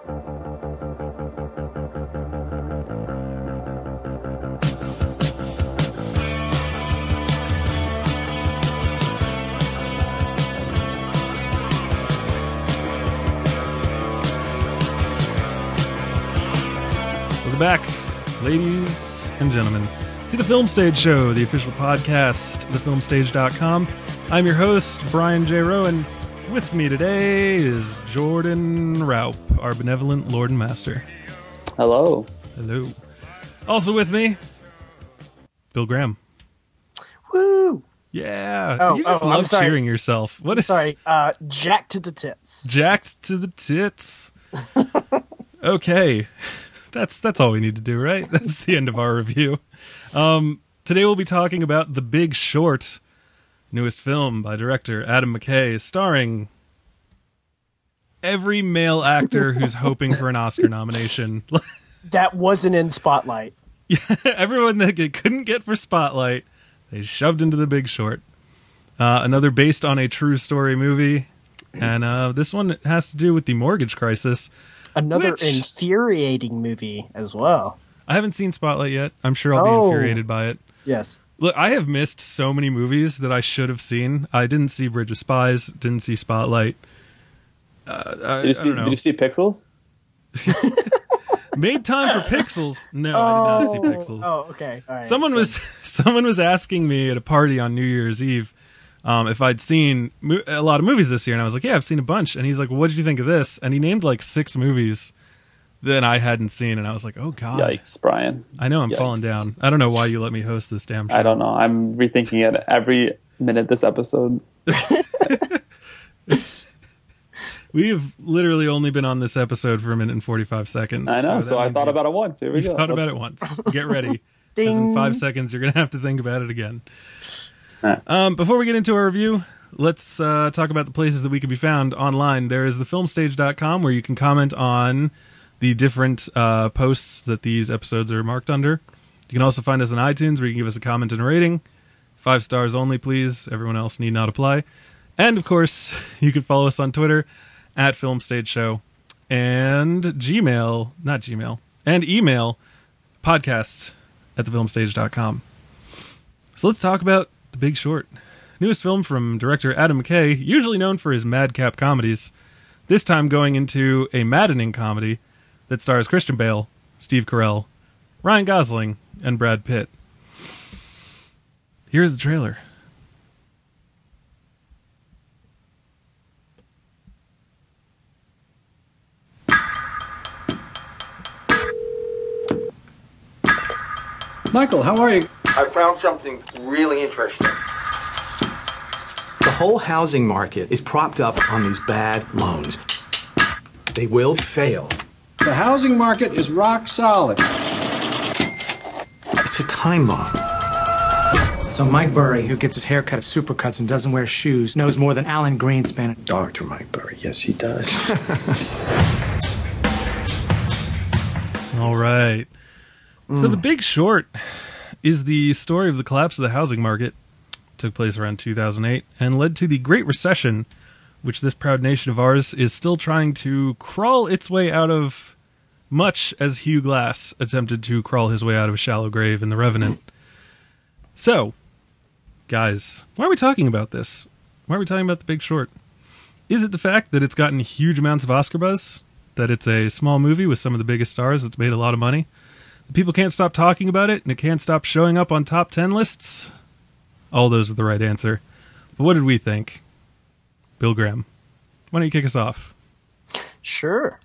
Welcome back, ladies and gentlemen, to the Film Stage Show, the official podcast, thefilmstage.com. I'm your host, Brian J. Rowan. With me today is Jordan Raup, our benevolent Lord and Master. Hello. Hello. Also with me, Bill Graham. Woo! Yeah. You just love cheering yourself. What is? Sorry, jacked to the tits. Jacked to the tits. Okay. That's all we need to do, right? That's the end of our review. Today we'll be talking about The Big Short, newest film by director Adam McKay, starring every male actor who's hoping for an Oscar nomination. That wasn't in Spotlight. Yeah, everyone that they couldn't get for Spotlight, they shoved into The Big Short. Another based on a true story movie, and this one has to do with the mortgage crisis. Another infuriating movie as well. I haven't seen Spotlight yet. I'm sure I'll be infuriated by it. Yes. Look, I have missed so many movies that I should have seen. I didn't see Bridge of Spies, didn't see Spotlight. Did you see Pixels? Made time for Pixels. No, I did not see Pixels. Oh, okay. All right. Someone was asking me at a party on New Year's Eve if I'd seen a lot of movies this year, and I was like, yeah, I've seen a bunch. And he's like, well, what did you think of this? And he named like 6 movies that I hadn't seen, and I was like, oh, God. Yikes, Brian. I know, I'm falling down. I don't know why you let me host this damn show. I don't know. I'm rethinking it every minute this episode. We've literally only been on this episode for 1 minute and 45 seconds. I know, so I thought about it once. Here we go. Thought about it once. Get ready. Ding. 'Cause in 5 seconds, you're going to have to think about it again. Right. Before we get into our review, let's talk about the places that we can be found online. There is thefilmstage.com, where you can comment on the different posts that these episodes are marked under. You can also find us on iTunes, where you can give us a comment and a rating. 5 stars only, please. Everyone else need not apply. And, of course, you can follow us on Twitter at Film Stage Show, and and email podcast at thefilmstage.com. So let's talk about The Big Short, newest film from director Adam McKay, usually known for his madcap comedies, this time going into a maddening comedy that stars Christian Bale, Steve Carell, Ryan Gosling, and Brad Pitt. Here's the trailer. Michael, how are you? I found something really interesting. The whole housing market is propped up on these bad loans. They will fail. The housing market is rock solid. It's a time bomb. So Mike Burry, who gets his hair cut at Supercuts and doesn't wear shoes, knows more than Alan Greenspan. Dr. Mike Burry, yes, he does. All right. So The Big Short is the story of the collapse of the housing market. It took place around 2008 and led to the Great Recession, which this proud nation of ours is still trying to crawl its way out of, much as Hugh Glass attempted to crawl his way out of a shallow grave in The Revenant. So, guys, why are we talking about this? Why are we talking about The Big Short? Is it the fact that it's gotten huge amounts of Oscar buzz? That it's a small movie with some of the biggest stars that's made a lot of money? People can't stop talking about it, and it can't stop showing up on top 10 lists? All those are the right answer. But what did we think? Bill Graham, why don't you kick us off? Sure.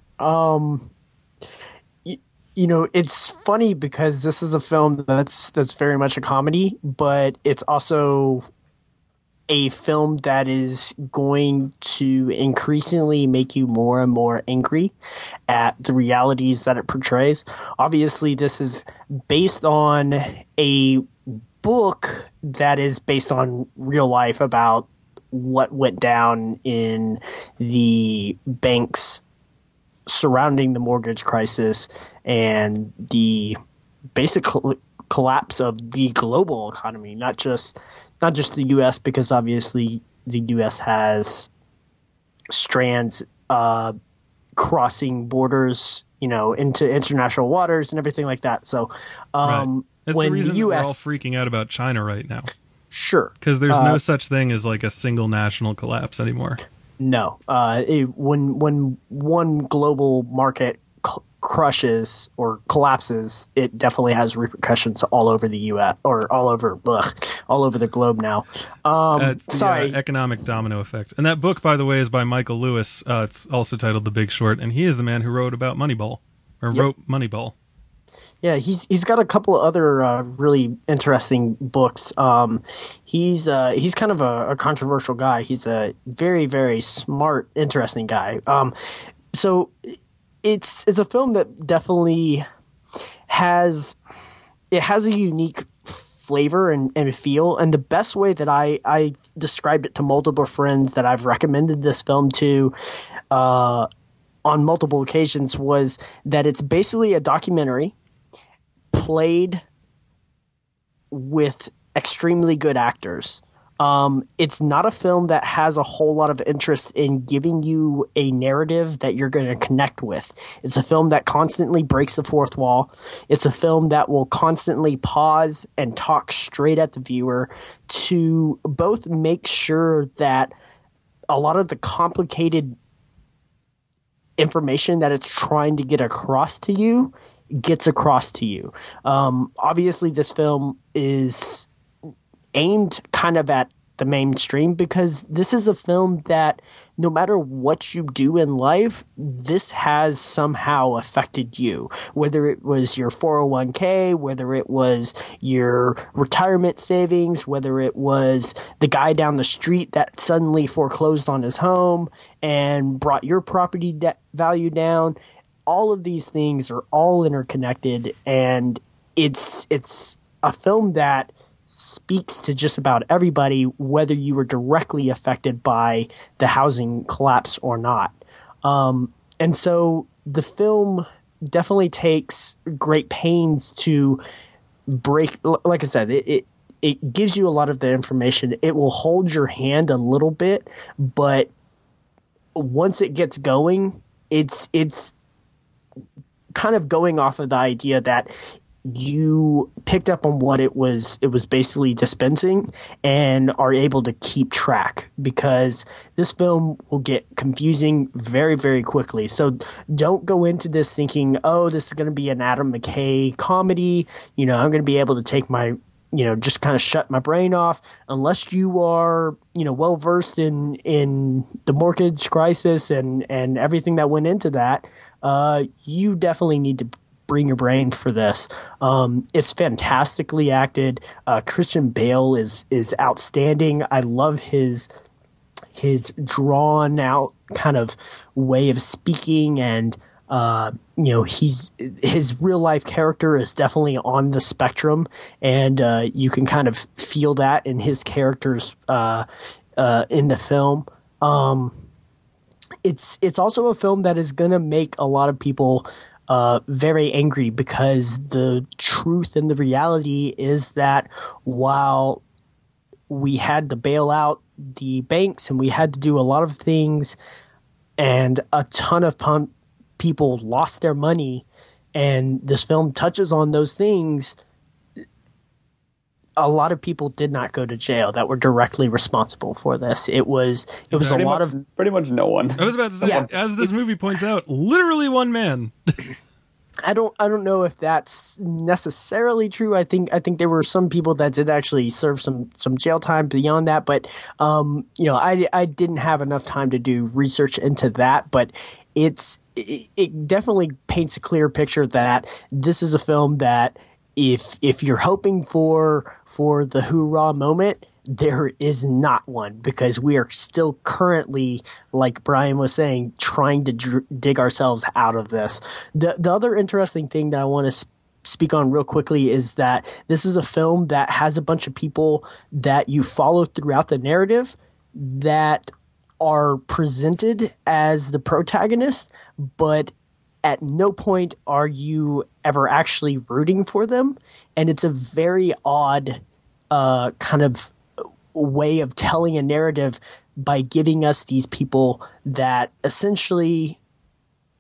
It's funny because this is a film that's very much a comedy, but it's also a film that is going to increasingly make you more and more angry at the realities that it portrays. Obviously, this is based on a book that is based on real life about what went down in the banks surrounding the mortgage crisis and the basic collapse of the global economy, not just the U.S., because obviously the U.S. has strands crossing borders, into international waters and everything like that. So, Right. That's when the reason the that we're all U.S. freaking out about China right now. Sure. Because there's no such thing as like a single national collapse anymore. No. When one global market crushes or collapses, it definitely has repercussions all over the U.S. or all over the globe now. It's the Sorry. economic domino effect. And that book, by the way, is by Michael Lewis. It's also titled The Big Short, and he is the man who wrote about Moneyball, or wrote Moneyball. Yeah, he's got a couple of other really interesting books. He's kind of a controversial guy. He's a very, very smart, interesting guy. So it's a film that definitely has a unique flavor and feel. And the best way that I described it to multiple friends that I've recommended this film to on multiple occasions was that it's basically a documentary played with extremely good actors. It's not a film that has a whole lot of interest in giving you a narrative that you're going to connect with. It's a film that constantly breaks the fourth wall. It's a film that will constantly pause and talk straight at the viewer to both make sure that a lot of the complicated information that it's trying to get across to you gets across to you. Obviously, this film is aimed kind of at the mainstream because this is a film that no matter what you do in life, this has somehow affected you. Whether it was your 401k, whether it was your retirement savings, whether it was the guy down the street that suddenly foreclosed on his home and brought your property value down. All of these things are all interconnected, and it's a film that speaks to just about everybody, whether you were directly affected by the housing collapse or not. And so the film definitely takes great pains to break, like I said, it gives you a lot of the information. It will hold your hand a little bit, but once it gets going, it's kind of going off of the idea that you picked up on what it was basically dispensing and are able to keep track, because this film will get confusing very, very quickly. So don't go into this thinking, oh, this is going to be an Adam McKay comedy. I'm going to be able to take my, just kind of shut my brain off. Unless you are, well versed in the mortgage crisis and everything that went into that, you definitely need to bring your brain for this. It's fantastically acted. Christian Bale is outstanding. I love his drawn out kind of way of speaking, and his real life character is definitely on the spectrum, and you can kind of feel that in his characters in the film. It's also a film that is going to make a lot of people very angry, because the truth and the reality is that while we had to bail out the banks and we had to do a lot of things, and a ton of people lost their money, and this film touches on those things, a lot of people did not go to jail that were directly responsible for this. It was pretty much no one. I was about to say, as this movie points out, literally one man. I don't know if that's necessarily true. I think there were some people that did actually serve some jail time beyond that, but I didn't have enough time to do research into that. But it definitely paints a clear picture that this is a film that if you're hoping for the hoorah moment, there is not one, because we are still currently, like Brian was saying, trying to dig ourselves out of this. The other interesting thing that I want to speak on real quickly is that this is a film that has a bunch of people that you follow throughout the narrative that are presented as the protagonist, but at no point are you ever actually rooting for them. And it's a very odd kind of way of telling a narrative by giving us these people that essentially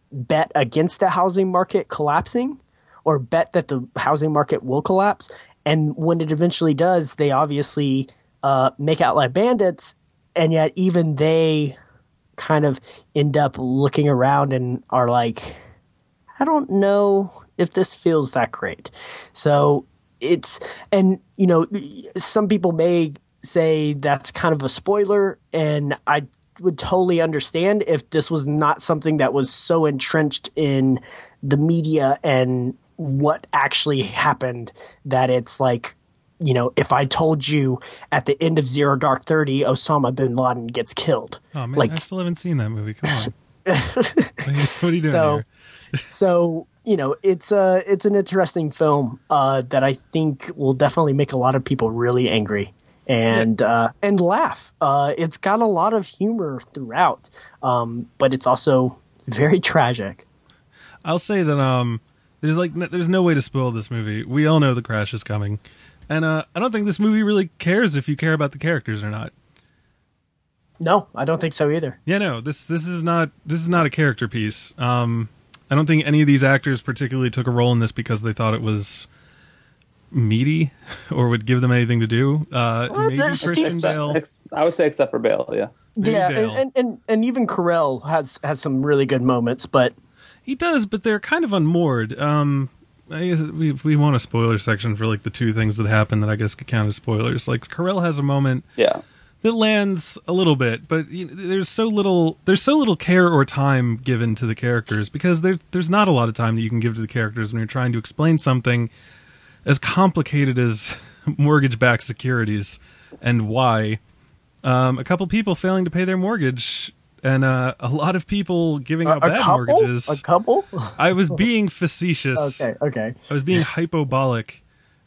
bet against the housing market collapsing or bet that the housing market will collapse. And when it eventually does, they obviously make out like bandits, and yet even they kind of end up looking around and are like, I don't know if this feels that great. So and some people may say that's kind of a spoiler, and I would totally understand if this was not something that was so entrenched in the media and what actually happened that it's like, if I told you at the end of Zero Dark 30, Osama bin Laden gets killed. Oh man, like, I still haven't seen that movie. Come on. What are you doing here? So it's an interesting film that I think will definitely make a lot of people really angry and laugh. It's got a lot of humor throughout, but it's also very tragic. I'll say that there's no way to spoil this movie. We all know the crash is coming, and I don't think this movie really cares if you care about the characters or not. No, I don't think so either. Yeah, no, this is not a character piece. I don't think any of these actors particularly took a role in this because they thought it was meaty or would give them anything to do. Maybe Christian Bale. I would say except for Bale, yeah. Maybe Yeah, Bale. and even Carell has some really good moments, but He does, but they're kind of unmoored. I guess we want a spoiler section for like the two things that happen that I guess could count as spoilers. Like Carell has a moment that lands a little bit, but there's so little care or time given to the characters because there's not a lot of time that you can give to the characters when you're trying to explain something as complicated as mortgage-backed securities and why. A couple people failing to pay their mortgage and a lot of people giving out bad mortgages. A couple? I was being facetious. Okay. I was being hyperbolic.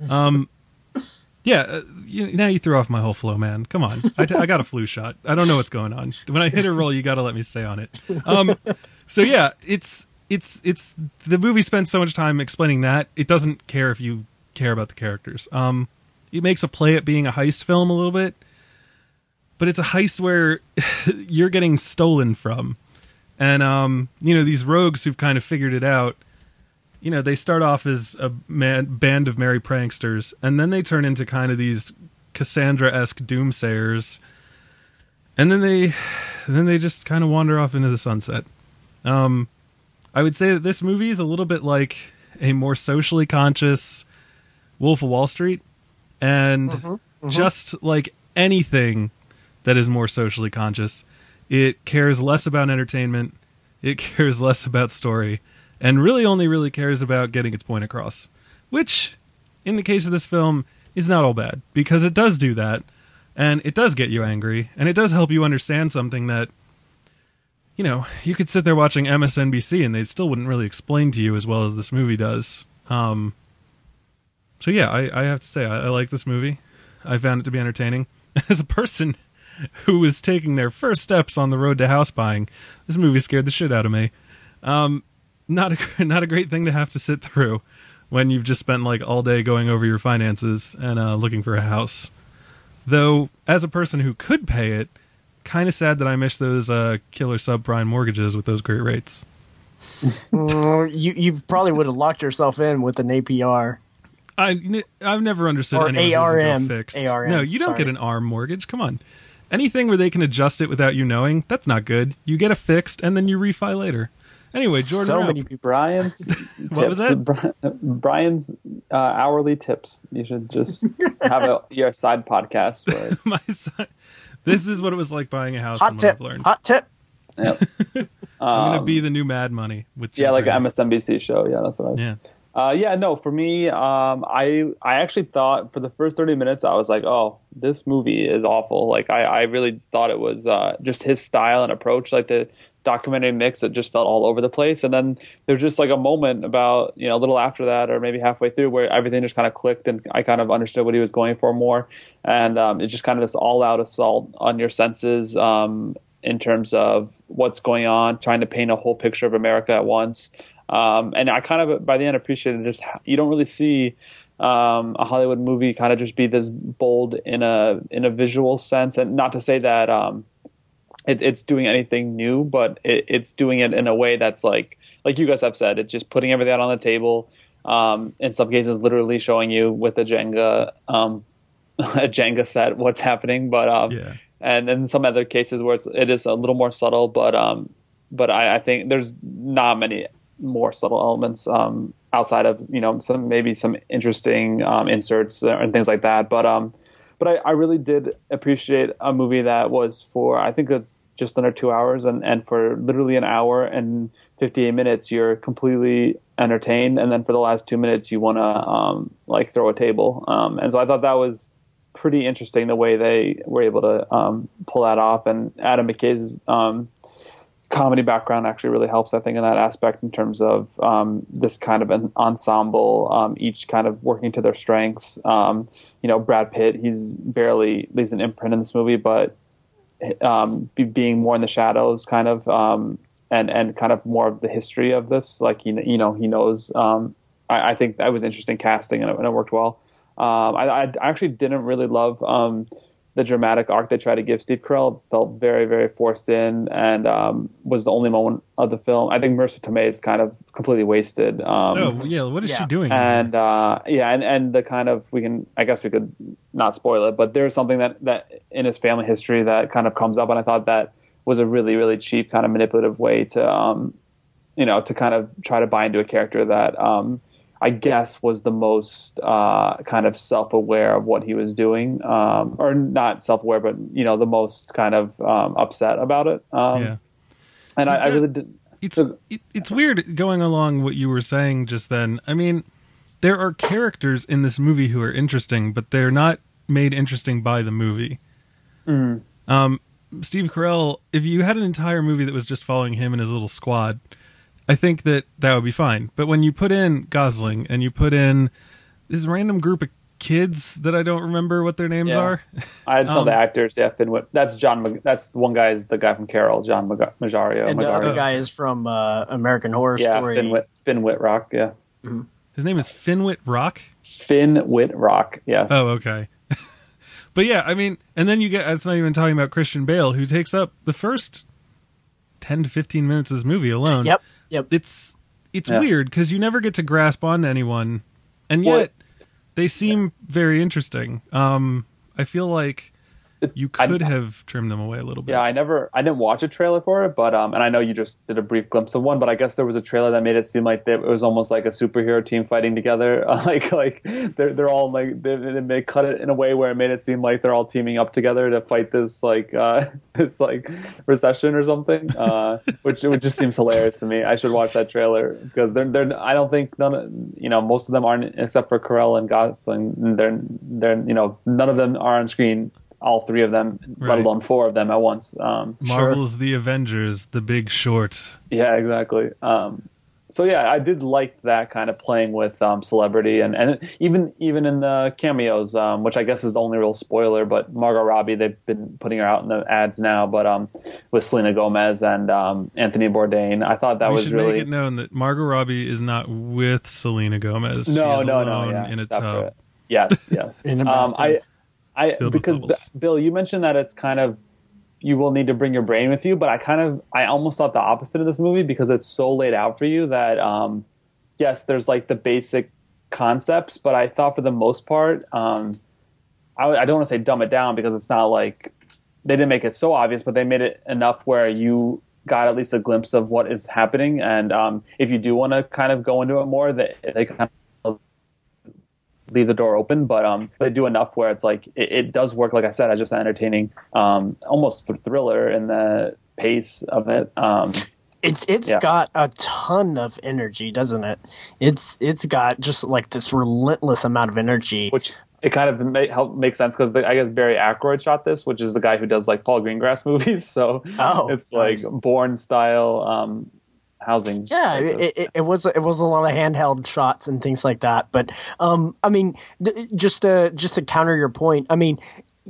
Yeah, now you threw off my whole flow, man. Come on. I got a flu shot. I don't know what's going on. When I hit a roll, you got to let me stay on it. So yeah, it's the movie spends so much time explaining that it doesn't care if you care about the characters. It makes a play at being a heist film a little bit, but it's a heist where you're getting stolen from, and these rogues who've kind of figured it out. They start off as a band of merry pranksters, and then they turn into kind of these Cassandra-esque doomsayers, and then they just kind of wander off into the sunset. I would say that this movie is a little bit like a more socially conscious Wolf of Wall Street, and just like anything that is more socially conscious, it cares less about entertainment, it cares less about story, and really cares about getting its point across. Which, in the case of this film, is not all bad, because it does do that, and it does get you angry, and it does help you understand something that, you could sit there watching MSNBC and they still wouldn't really explain to you as well as this movie does. So yeah, I have to say, I like this movie. I found it to be entertaining. As a person who was taking their first steps on the road to house buying, this movie scared the shit out of me. Not a great thing to have to sit through when you've just spent like all day going over your finances and looking for a house. Though, as a person who could pay it, kind of sad that I missed those killer subprime mortgages with those great rates. You probably would have locked yourself in with an APR. I've never understood or anyone ARM. who's fixed. ARM. No, you don't get an ARM mortgage. Come on. Anything where they can adjust it without you knowing, that's not good. You get it fixed and then you refi later. Anyway, Jordan, so Rapp. many people. Brian's What was tips. that? Brian's hourly tips. You should just have your side podcast. Where it's, My son, this is what it was like buying a house. Hot from tip. what I've learned. Hot tip. yep. I'm gonna be the new Mad Money with Yeah, like Jordan. an MSNBC show. Yeah, that's what I was. Yeah. No, for me, I actually thought for the first 30 minutes, I was like, oh, this movie is awful. Like, I really thought it was just his style and approach, like the documentary mix that just felt all over the place. And then there's just like a moment about, a little after that or maybe halfway through where everything just kind of clicked and I kind of understood what he was going for more. And it's just kind of this all-out assault on your senses in terms of what's going on, trying to paint a whole picture of America at once. And I kind of, by the end, appreciated just you don't really see a Hollywood movie kind of just be this bold in a visual sense. And not to say that it's doing anything new, but it's doing it in a way that's like you guys have said, it's just putting everything out on the table. In some cases, literally showing you with a Jenga a Jenga set what's happening, but and in some other cases where it is a little more subtle, but I think there's not many more subtle elements outside of some interesting inserts and things like that, but I really did appreciate a movie that was I think it's just under 2 hours, and for literally an hour and 58 minutes you're completely entertained, and then for the last 2 minutes you want to throw a table, and so I thought that was pretty interesting the way they were able to pull that off. And Adam McKay's comedy background actually really helps, I think, in that aspect, in terms of this kind of an ensemble, each kind of working to their strengths. Brad Pitt, he's barely leaves an imprint in this movie, but being more in the shadows, kind of, and kind of more of the history of this, like he knows. I think that was interesting casting, and it worked well. I actually didn't really love the dramatic arc they tried to give Steve Carell. It felt very, very forced in, and was the only moment of the film. I think Marissa Tomei is kind of completely wasted. What is she doing? And and the kind of, I guess we could not spoil it, but there's something that in his family history that kind of comes up, and I thought that was a really, really cheap kind of manipulative way to to kind of try to buy into a character that I guess was the most kind of self-aware of what he was doing, or not self-aware, but the most kind of upset about it. And I really did. It's weird going along what you were saying just then. I mean, there are characters in this movie who are interesting, but they're not made interesting by the movie. Steve Carell, if you had an entire movie that was just following him and his little squad, I think that would be fine. But when you put in Gosling and you put in this random group of kids that I don't remember what their names are. I just know the actors. Yeah, that's John. That's one guy is the guy from Carol, John Maggio. And the other guy is from American Horror Story. Finn Wittrock. Yeah. Mm-hmm. His name is Finn Wittrock? Finn Wittrock, yes. Oh, okay. But yeah, I mean, and then it's not even talking about Christian Bale, who takes up the first 10 to 15 minutes of this movie alone. Yep. It's weird because you never get to grasp on anyone, and yet they seem very interesting. I feel like you could have trimmed them away a little bit. Yeah, I didn't watch a trailer for it, but and I know you just did a brief glimpse of one, but I guess there was a trailer that made it seem like it was almost like a superhero team fighting together. Like they're all like they cut it in a way where it made it seem like they're all teaming up together to fight this recession or something, which just seems hilarious to me. I should watch that trailer because they're I don't think most of them aren't, except for Carell and Gosling. They're none of them are on screen. All three of them, let alone four of them at once. Marvel's The Avengers, The Big Short. Yeah, exactly. So yeah, I did like that kind of playing with celebrity and even in the cameos, which I guess is the only real spoiler. But Margot Robbie, they've been putting her out in the ads now, but with Selena Gomez and Anthony Bourdain, I thought that was really. We should make it known that Margot Robbie is not with Selena Gomez. No, yeah, in a tub. Yes. In a bathtub. Because Bill, you mentioned that it's kind of you will need to bring your brain with you, but I almost thought the opposite of this movie because it's so laid out for you that yes, there's like the basic concepts, but I thought for the most part, I don't want to say dumb it down because it's not like they didn't make it so obvious, but they made it enough where you got at least a glimpse of what is happening, and if you do want to kind of go into it more, they kind of leave the door open, but they do enough where it's like it does work. Like I said, as just an entertaining, almost thriller in the pace of it. It's got a ton of energy, doesn't it? It's got just like this relentless amount of energy, which it kind of makes sense because I guess Barry Ackroyd shot this, which is the guy who does like Paul Greengrass movies. So it's like Bourne style. Housing. Yeah, it was a lot of handheld shots and things like that. But I mean, just to counter your point, I mean,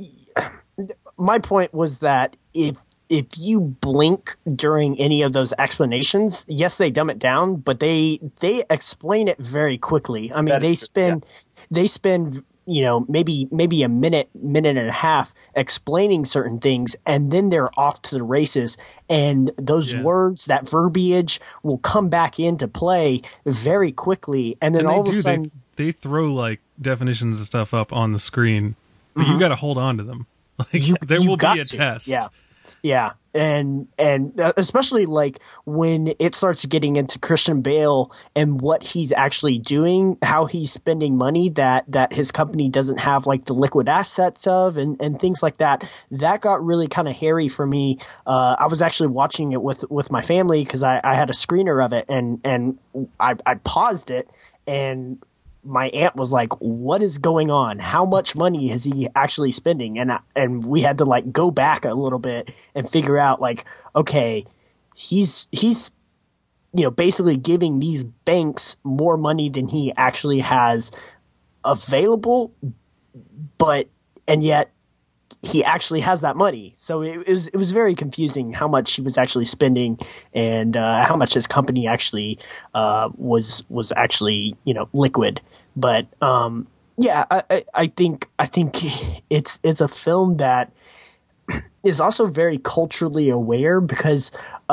my point was that if you blink during any of those explanations, yes, they dumb it down, but they explain it very quickly. I mean, they spend maybe a minute and a half explaining certain things, and then they're off to the races, and those words, that verbiage will come back into play very quickly, and then all of a sudden they throw like definitions of stuff up on the screen, but you got to hold on to them. Like there will be a test. Yeah. And especially like when it starts getting into Christian Bale and what he's actually doing, how he's spending money that his company doesn't have like the liquid assets of, and things like that. That got really kind of hairy for me. I was actually watching it with my family because I had a screener of it, and I paused it, and my aunt was like, "What is going on? How much money is he actually spending?" And we had to like go back a little bit and figure out like, okay, he's basically giving these banks more money than he actually has available, and yet he actually has that money. So it was very confusing how much he was actually spending, and how much his company actually was actually liquid. But I think it's a film that is also very culturally aware, because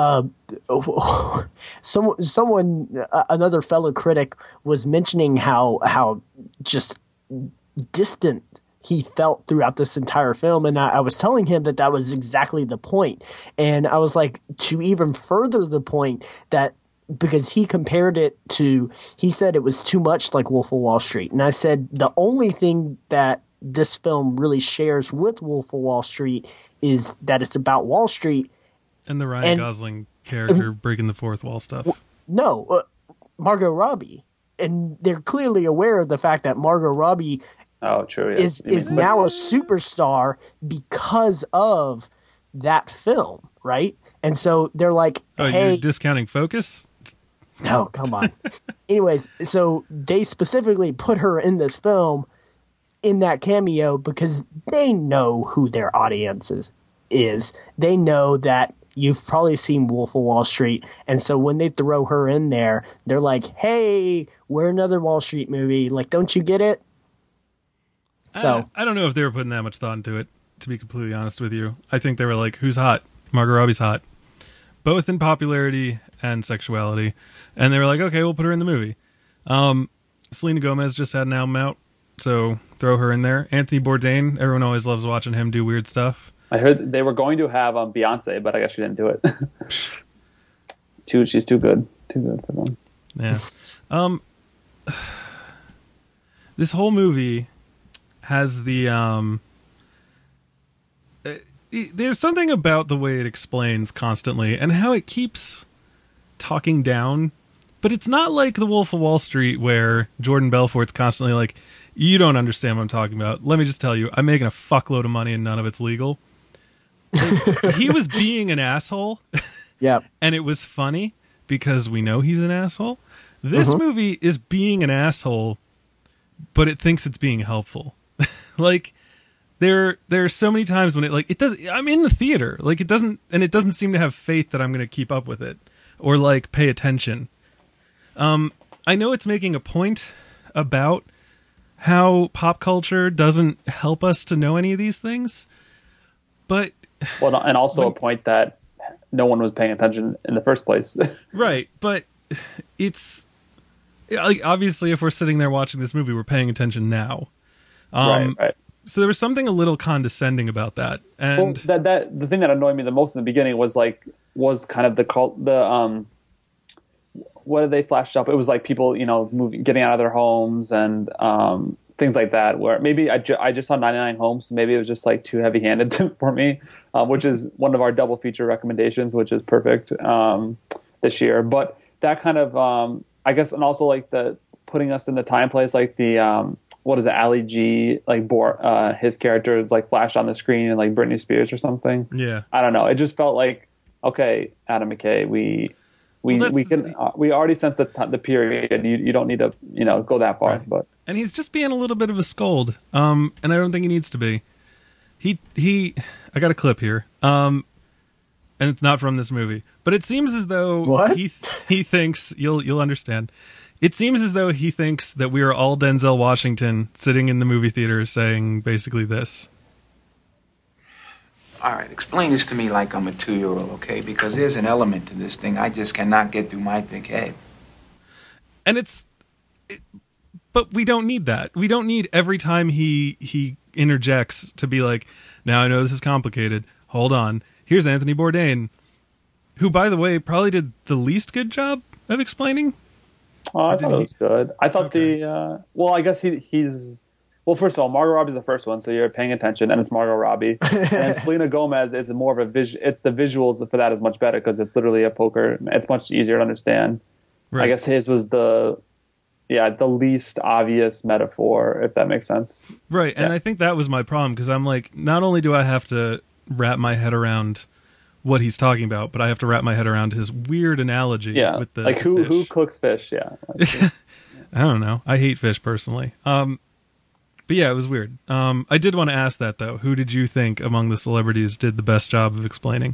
another fellow critic was mentioning how just distant he felt throughout this entire film. And I was telling him that was exactly the point. And I was like, to even further the point, that because he compared it to, he said it was too much like Wolf of Wall Street. And I said, the only thing that this film really shares with Wolf of Wall Street is that it's about Wall Street. And the Ryan Gosling character breaking the fourth wall stuff. No, Margot Robbie. And they're clearly aware of the fact that Margot Robbie is now a superstar because of that film, right? And so they're like, "Hey, you're discounting Focus?" No, come on. Anyways, so they specifically put her in this film in that cameo because they know who their audience is. They know that you've probably seen Wolf of Wall Street, and so when they throw her in there, they're like, "Hey, we're another Wall Street movie. Like, don't you get it?" So I don't know if they were putting that much thought into it, to be completely honest with you. I think they were like, who's hot? Margot Robbie's hot. Both in popularity and sexuality. And they were like, okay, we'll put her in the movie. Selena Gomez just had an album out, so throw her in there. Anthony Bourdain, everyone always loves watching him do weird stuff. I heard they were going to have Beyonce, but I guess she didn't do it. She's too good. Too good for them. Yeah. This whole movie has the there's something about the way it explains constantly and how it keeps talking down, but it's not like The Wolf of Wall Street where Jordan Belfort's constantly like, you don't understand what I'm talking about. Let me just tell you, I'm making a fuckload of money and none of it's legal. Like, he was being an asshole. Yeah. And it was funny because we know he's an asshole. This movie is being an asshole, but it thinks it's being helpful. Like there are so many times when it does. I'm in the theater, like it doesn't seem to have faith that I'm going to keep up with it or like pay attention. I know it's making a point about how pop culture doesn't help us to know any of these things, but and also a point that no one was paying attention in the first place. Right, but it's like obviously if we're sitting there watching this movie, we're paying attention now. Right. So there was something a little condescending about that, and the thing that annoyed me the most in the beginning was kind of the what did they flash up? It was like people getting out of their homes and things like that. Where maybe I just saw 99 Homes, so maybe it was just like too heavy handed for me, which is one of our double feature recommendations, which is perfect this year. But that kind of I guess, and also like the putting us in the time place, like the what is it, Ali G, like his character is like flashed on the screen and like Britney Spears or something. Yeah, I don't know. It just felt like, okay, Adam McKay, we already sense the period. You don't need to go that far. Right. But and he's just being a little bit of a scold, and I don't think he needs to be. He I got a clip here, and it's not from this movie, but it seems as though he thinks you'll understand. It seems as though he thinks that we are all Denzel Washington sitting in the movie theater saying basically this. All right, explain this to me like I'm a 2-year-old, okay? Because there's an element to this thing I just cannot get through my thick head. And but we don't need that. We don't need every time he interjects to be like, now I know this is complicated. Hold on. Here's Anthony Bourdain, who, by the way, probably did the least good job of explaining. Oh, I thought it was good. I thought well, I guess he's... Well, first of all, Margot Robbie's the first one, so you're paying attention, and it's Margot Robbie. And then Selena Gomez is more of a the visuals for that is much better because it's literally a poker. It's much easier to understand. Right. I guess his was the least obvious metaphor, if that makes sense. Right, and I think that was my problem, because I'm like, not only do I have to wrap my head around what he's talking about, but I have to wrap my head around his weird analogy with the like who cooks fish, I don't know. I hate fish personally. But yeah, it was weird. I did want to ask that, though. Who did you think among the celebrities did the best job of explaining?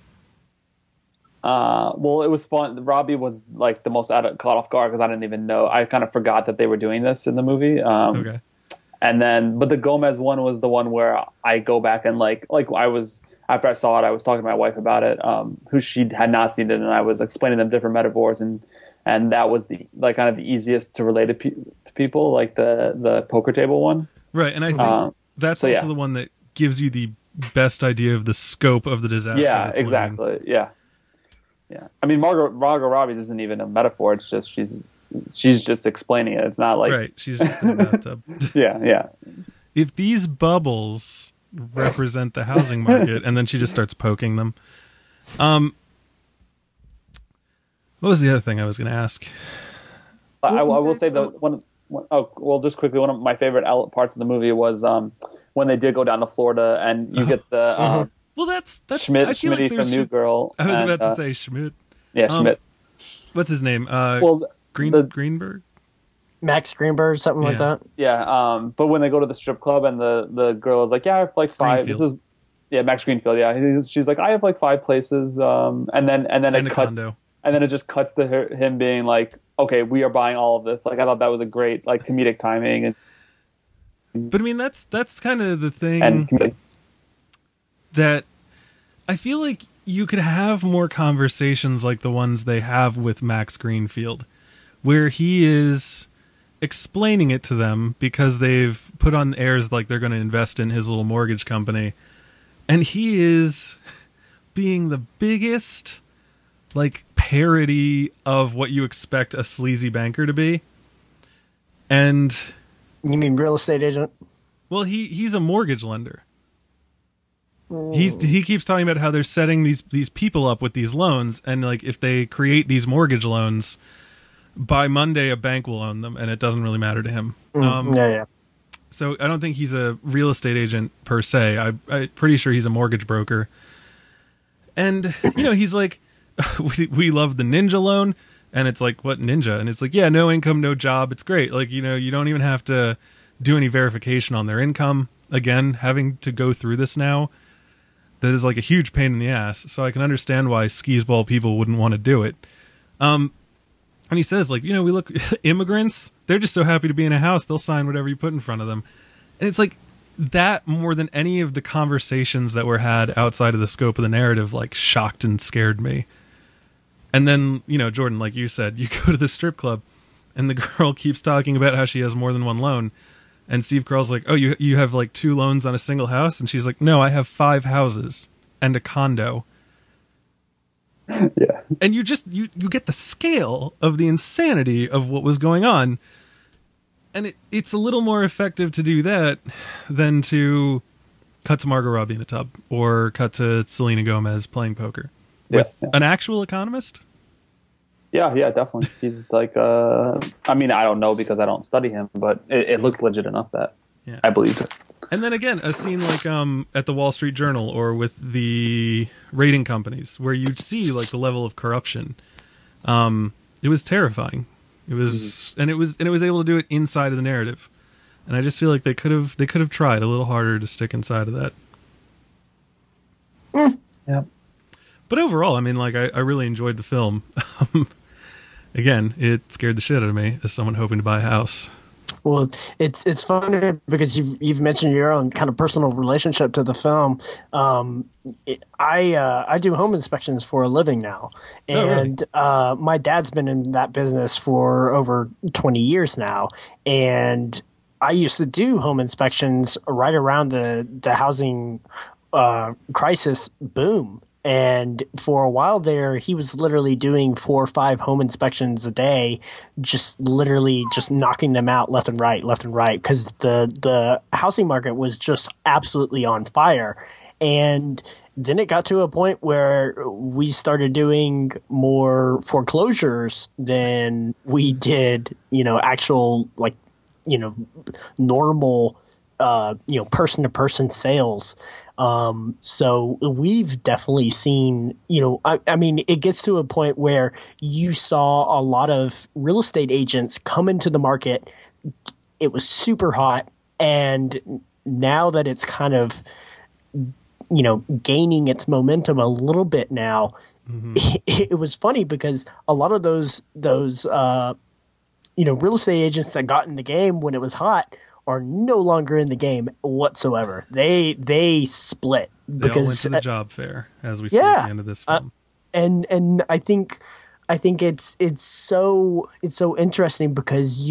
Well, it was fun. Robbie was like the most caught off guard because I didn't even know. I kind of forgot that they were doing this in the movie. Okay. And then, but the Gomez one was the one where I go back and like I was, after I saw it, I was talking to my wife about it, who she had not seen it, and I was explaining them different metaphors, and that was the like kind of the easiest to relate to people, like the poker table one. Right, and I think that's also the one that gives you the best idea of the scope of the disaster. Yeah, exactly. Looming. Yeah. I mean, Margot Robbie isn't even a metaphor. It's just she's just explaining it. It's not like right. She's just in a bathtub. Yeah. If these bubbles represent the housing market, and then she just starts poking them. What was the other thing I was going to ask? I will say just quickly, one of my favorite parts of the movie was when they did go down to Florida, and you get the well, that's Schmidt like from New Girl. I was about to say Schmidt. Yeah, Schmidt. What's his name? Greenberg. Max Greenberg, something like that. Yeah, but when they go to the strip club and the girl is like, yeah, I have like 5. Greenfield. Max Greenfield. Yeah, she's like, I have like 5 places. And then it cuts, condo. And then it just cuts to him being like, okay, we are buying all of this. Like, I thought that was a great like comedic timing. But I mean, that's kind of the thing that I feel like you could have more conversations like the ones they have with Max Greenfield, where he is explaining it to them because they've put on airs like they're going to invest in his little mortgage company, and he is being the biggest like parody of what you expect a sleazy banker to be. And you mean real estate agent? Well, he's a mortgage lender. He keeps talking about how they're setting these people up with these loans, and like if they create these mortgage loans, by Monday a bank will own them, and it doesn't really matter to him. Yeah. So I don't think he's a real estate agent per se. I'm pretty sure he's a mortgage broker. And he's like, we love the ninja loan, and it's like, what ninja? And it's like, yeah, no income, no job. It's great. Like you don't even have to do any verification on their income. Again, having to go through this now. That is like a huge pain in the ass, so I can understand why skee-ball people wouldn't want to do it. And he says, like, we look, immigrants, they're just so happy to be in a house, they'll sign whatever you put in front of them. And it's like that more than any of the conversations that were had outside of the scope of the narrative, like, shocked and scared me. And then, Jordan, like you said, you go to the strip club, and the girl keeps talking about how she has more than one loan. And Steve Carell's like, oh, you have like 2 loans on a single house? And she's like, no, I have 5 houses and a condo. Yeah. And you get the scale of the insanity of what was going on. And it's a little more effective to do that than to cut to Margot Robbie in a tub or cut to Selena Gomez playing poker with an actual economist. Yeah, definitely. He's like, I mean, I don't know because I don't study him, but it looked legit enough that I believed it. And then again, a scene like at the Wall Street Journal or with the rating companies where you'd see like the level of corruption. It was terrifying. It was, and it was able to do it inside of the narrative. And I just feel like they could have tried a little harder to stick inside of that. Yeah. But overall, I mean, like I really enjoyed the film. again, it scared the shit out of me as someone hoping to buy a house. Well, it's funny because you've mentioned your own kind of personal relationship to the film. I do home inspections for a living now, and my dad's been in that business for over 20 years now, and I used to do home inspections right around the housing crisis boom. And for a while there, he was literally doing 4 or 5 home inspections a day, just literally just knocking them out left and right, because the housing market was just absolutely on fire. And then it got to a point where we started doing more foreclosures than we did, actual normal, person-to-person sales. So we've definitely seen, I mean, it gets to a point where you saw a lot of real estate agents come into the market. It was super hot. And now that it's kind of, gaining its momentum a little bit now, it was funny because a lot of those real estate agents that got in the game when it was hot are no longer in the game whatsoever. They split because they all went to the job fair, as we see at the end of this film. And I think it's so interesting because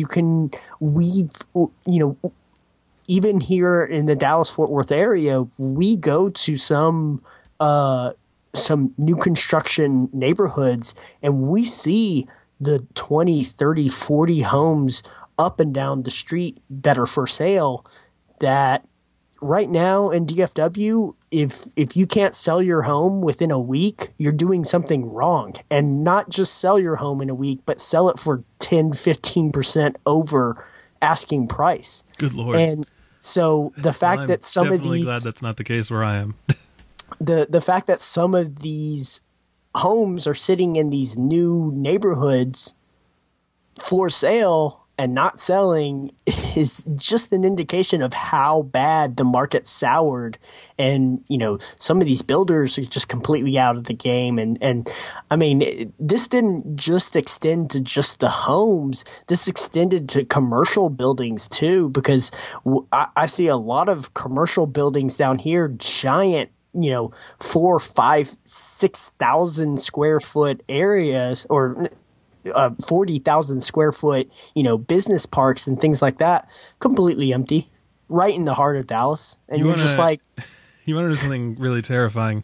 even here in the Dallas-Fort Worth area, we go to some new construction neighborhoods and we see the 20, 30, 40 homes up and down the street that are for sale, that right now in DFW, if you can't sell your home within a week, you're doing something wrong. And not just sell your home in a week, but sell it for 10, 15% over asking price. Good Lord. And so the fact that some of these... I'm definitely glad that's not the case where I am. the fact that some of these homes are sitting in these new neighborhoods for sale and not selling is just an indication of how bad the market soured. And, some of these builders are just completely out of the game. And I mean, this didn't just extend to just the homes. This extended to commercial buildings too, because I see a lot of commercial buildings down here, giant, 4, 5, 6,000 square foot areas, or 40,000 square foot, business parks and things like that, completely empty, right in the heart of Dallas. And you're just like, you want to do something really terrifying.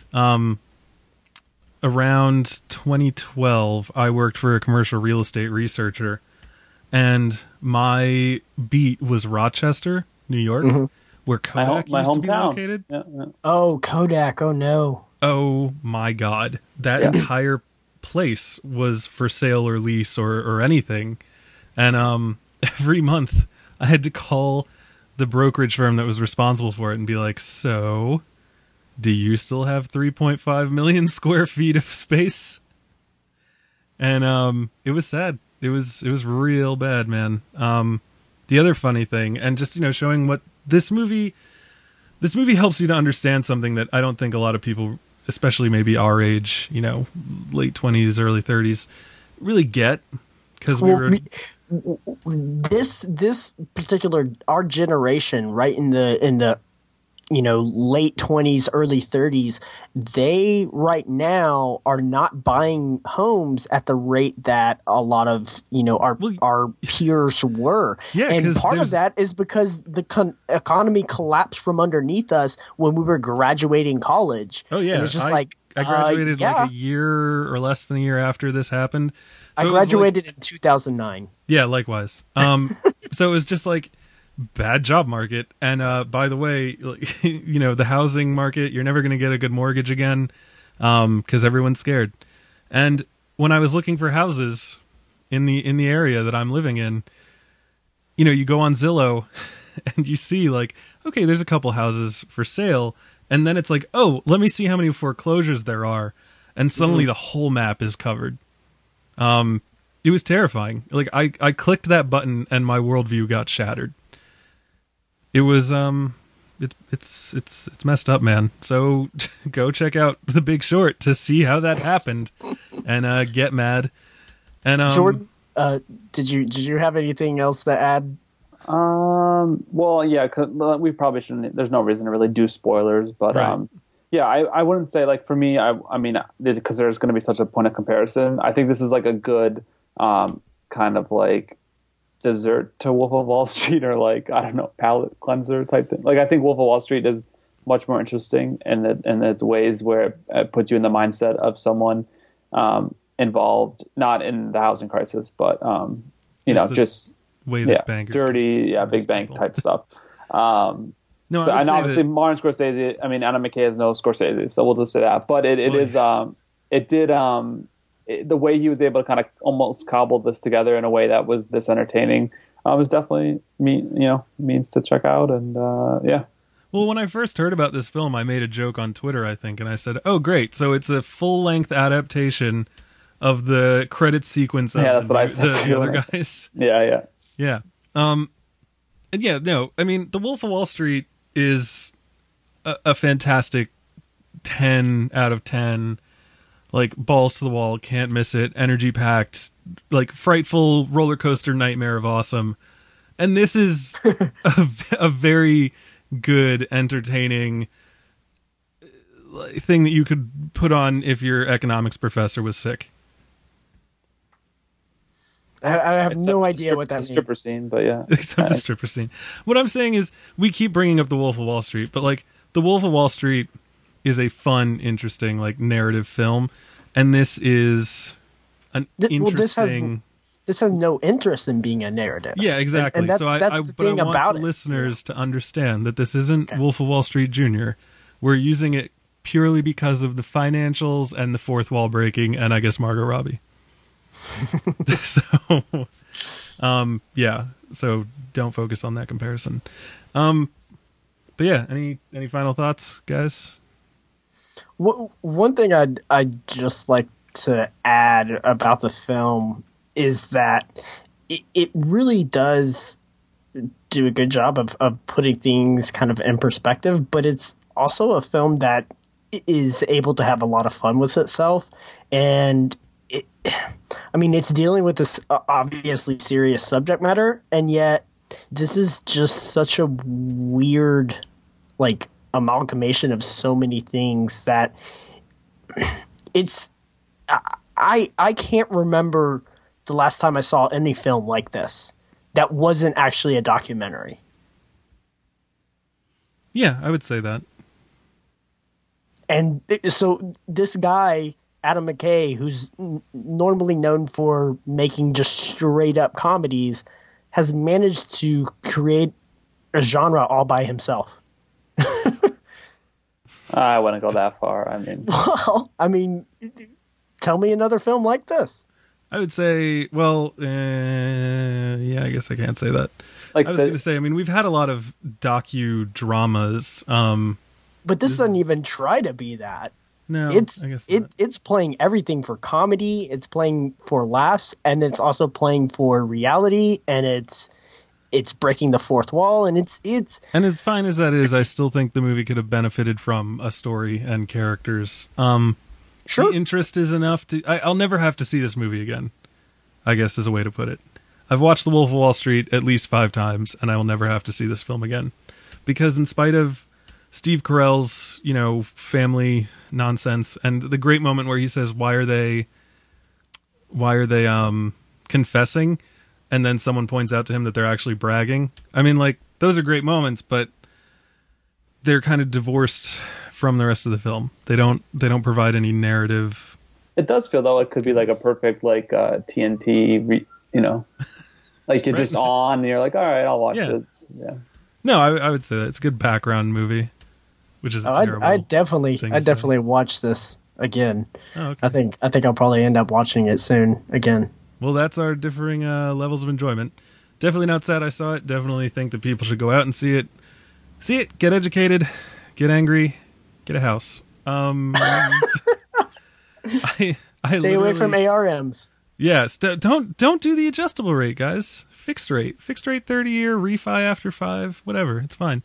Around 2012, I worked for a commercial real estate researcher, and my beat was Rochester, New York, where Kodak used to be located. Yeah. Oh, Kodak. Oh no. Oh my God. That entire place was for sale or lease or anything. And every month I had to call the brokerage firm that was responsible for it and be like, so do you still have 3.5 million square feet of space? And it was sad. It was real bad, man. The other funny thing, and just showing what this movie helps you to understand something that I don't think a lot of people, especially maybe our age, late 20s, early 30s, really get, because this particular, our generation, right in the late 20s, early 30s, they right now are not buying homes at the rate that a lot of our peers were. Yeah, and part of that is because the economy collapsed from underneath us when we were graduating college. Oh yeah, and it's just I graduated like a year or less than a year after this happened. So I graduated in 2009. Yeah, likewise. So it was just like bad job market. And by the way, the housing market, you're never going to get a good mortgage again because everyone's scared. And when I was looking for houses in the area that I'm living in, you go on Zillow and you see like, okay, there's a couple houses for sale. And then it's like, oh, let me see how many foreclosures there are. And suddenly the whole map is covered. It was terrifying. Like I clicked that button and my worldview got shattered. It was it's messed up, man. So go check out The Big Short to see how that happened and get mad. And Jordan, did you have anything else to add? Well, yeah, 'cause we probably shouldn't. There's no reason to really do spoilers, but Right. yeah, I wouldn't say like for me. I mean, because there's going to be such a point of comparison. I think this is like a good kind of like dessert to Wolf of Wall Street, or like I don't know, palate cleanser type thing. Like I think Wolf of Wall Street is much more interesting in its ways where it puts you in the mindset of someone involved, not in the housing crisis, but just way that bankers dirty, can big bank people. type stuff. No, So, I would and say obviously that- Martin Scorsese. I mean, Adam McKay is no Scorsese, so we'll just say that. But it is. The way he was able to kind of almost cobble this together in a way that was this entertaining was definitely means to check out. And yeah. Well, when I first heard about this film, I made a joke on Twitter, I think, and I said, "Oh, great! So it's a full-length adaptation of the credit sequence of That's what I said the too, other when guys." Yeah. Yeah. And yeah, no, I mean, The Wolf of Wall Street is a fantastic 10 out of 10. Like, balls to the wall, can't miss it, energy packed, like, frightful roller coaster nightmare of awesome. And this is a very good, entertaining thing that you could put on if your economics professor was sick. I have Except no the idea what that the means. stripper scene, but yeah. Except the stripper scene. What I'm saying is, we keep bringing up The Wolf of Wall Street, but like, The Wolf of Wall Street is a fun, interesting, like, narrative film, and this is an interesting. This has no interest in being a narrative. Yeah, exactly. And that's, so that's the but I thing want about the it. listeners to understand that this isn't Wolf of Wall Street Jr. We're using it purely because of the financials and the fourth wall breaking, and I guess Margot Robbie. So, yeah. So don't focus on that comparison. But yeah, any final thoughts, guys? One thing I'd just like to add about the film is that it really does do a good job of putting things kind of in perspective, but it's also a film that is able to have a lot of fun with itself. And it's dealing with this obviously serious subject matter, and yet this is just such a weird, like, amalgamation of so many things that it's I can't remember the last time I saw any film like this that wasn't actually a documentary. Yeah, I would say that. And so this guy, Adam McKay, who's normally known for making just straight up comedies, has managed to create a genre all by himself. I wouldn't go that far. Well, tell me another film like this. I would say, well, yeah, I guess I can't say that. Like I was going to say, we've had a lot of docudramas. But this doesn't even try to be that. No, it's I guess not. it's playing everything for comedy, it's playing for laughs, and it's also playing for reality, and it's breaking the fourth wall, and it's And as fine as that is, I still think the movie could have benefited from a story and characters. Sure. The interest is enough to... I'll never have to see this movie again, I guess is a way to put it. I've watched The Wolf of Wall Street at least 5 times, and I will never have to see this film again. Because in spite of Steve Carell's, family nonsense, and the great moment where he says, why are they confessing? And then someone points out to him that they're actually bragging. Those are great moments, but they're kind of divorced from the rest of the film. They don't provide any narrative. It does feel though it could be like a perfect TNT, like you're just on and you're like, all right, I'll watch this. Yeah. No, I would say that it's a good background movie, which is a terrible. I definitely thing to say. definitely watch this again. Oh, okay. I think I'll probably end up watching it soon again. Well, that's our differing levels of enjoyment. Definitely not sad I saw it. Definitely think that people should go out and see it. See it, get educated, get angry, get a house. I Stay away from ARMs. Yes, don't do the adjustable rate, guys. Fixed rate 30-year refi after 5, whatever. It's fine.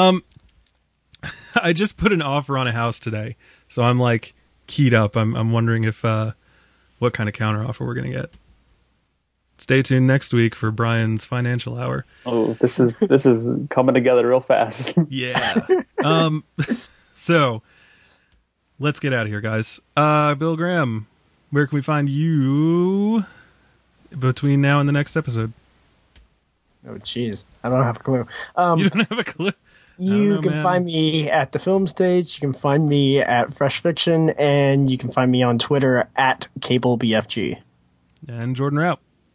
I just put an offer on a house today, so I'm like keyed up. I'm wondering if what kind of counter offer we're gonna get. stay tuned next week for Brian's financial hour. Oh, this is coming together real fast. Yeah. So let's get out of here, guys. Bill Graham, where can we find you between now and the next episode? Oh, jeez. I don't have a clue. You don't have a clue? You can find me at the Film Stage. You can find me at Fresh Fiction, and you can find me on Twitter at CableBFG. And Jordan Raup.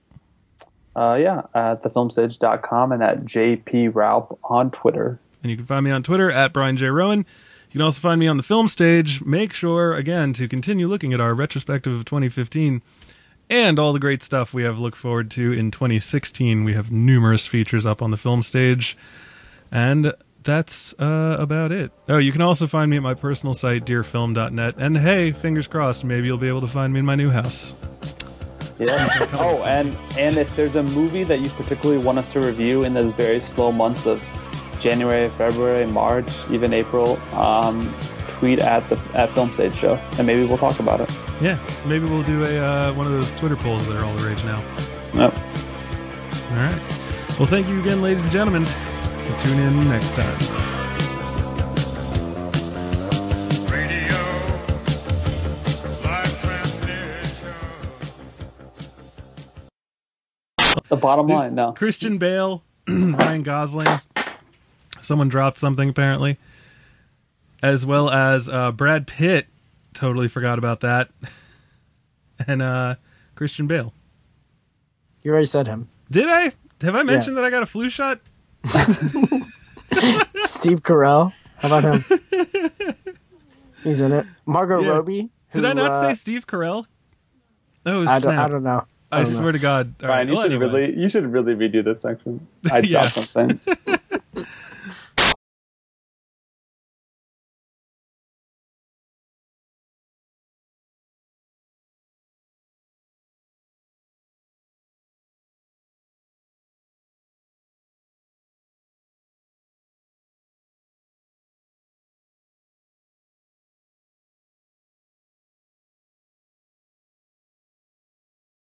At thefilmstage.com and at JP Raup on Twitter. And you can find me on Twitter at Brian J. Rowan. You can also find me on the Film Stage. Make sure, again, to continue looking at our retrospective of 2015 and all the great stuff we have look forward to in 2016. We have numerous features up on the Film Stage. And that's about it. Oh, you can also find me at my personal site, dearfilm.net. And hey, fingers crossed, maybe you'll be able to find me in my new house. Yeah. Oh, and if there's a movie that you particularly want us to review in those very slow months of January, February, March, even April, tweet at Film Stage Show, and maybe we'll talk about it. Yeah, maybe we'll do a one of those Twitter polls that are all the rage now. Yep. All right. Well, thank you again, ladies and gentlemen. We'll tune in next time. The bottom line, no. Christian Bale, Ryan Gosling. Someone dropped something, apparently. As well as Brad Pitt. Totally forgot about that. And Christian Bale. You already said him. Did I? Have I mentioned that I got a flu shot? Steve Carell. How about him? He's in it. Margot Robbie. Did I not say Steve Carell? Oh, I don't know. I swear to God. Brian, you should really redo this section. I dropped something.